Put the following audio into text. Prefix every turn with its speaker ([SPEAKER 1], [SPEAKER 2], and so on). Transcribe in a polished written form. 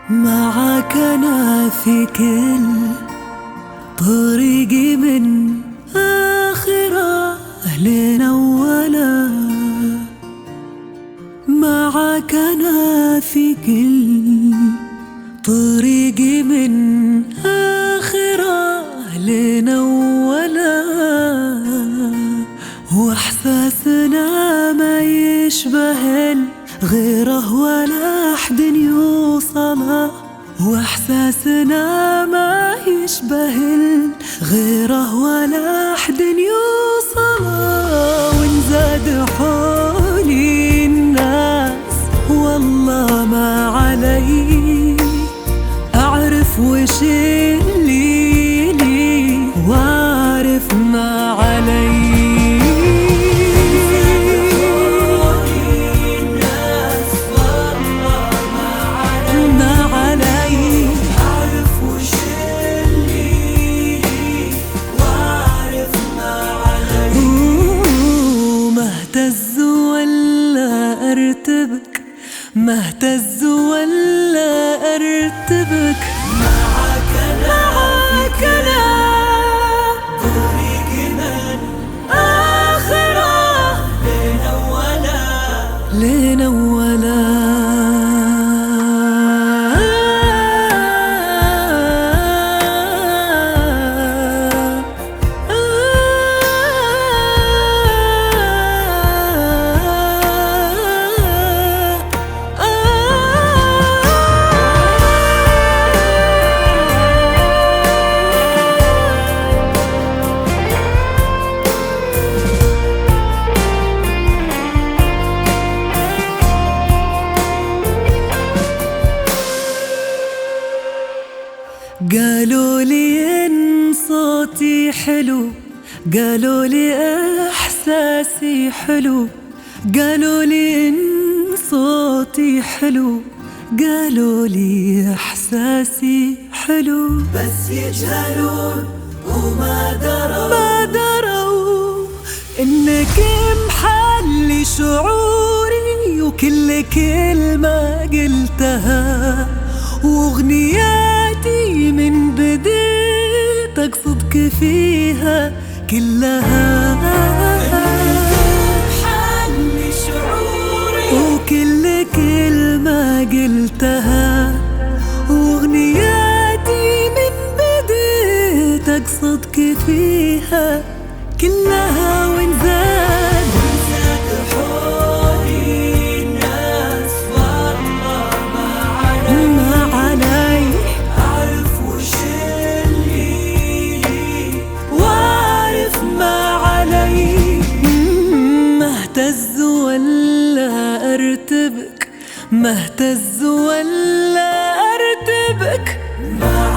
[SPEAKER 1] معاك أنا في كل طريقي من آخره لأوله. معاك أنا في كل طريقي من آخره لأوله. وإحساسنا ما يشبه غيره ولا أحد يوصله. وإحساسنا ما يشبه غيره ولا أحد يوصله. وانزاد حولي الناس والله ما علي أعرف وش اللي لي وأعرف ما علي. ما اهتز ولا ارتبك معاك انا طريقي من اخره لأوله. قالوا لي إن صوتي حلو، قالوا لي إحساسي حلو، قالوا لي إن صوتي حلو، قالوا لي إحساسي حلو. بس يجهلون وما دروا إنك محلي شعوري وكل كلمة قلتها وأغنياتي من بديت أقصدك فيها كلها. محلي شعوري وكل كلمة قلتها وأغنياتي من بديت أقصدك فيها كلها. وانزاد حولي الناس والله ما علي أعرف وش اللي وأعرف ما علي. ما اهتز ولا ارتبك، ما اهتز ولا ارتبك.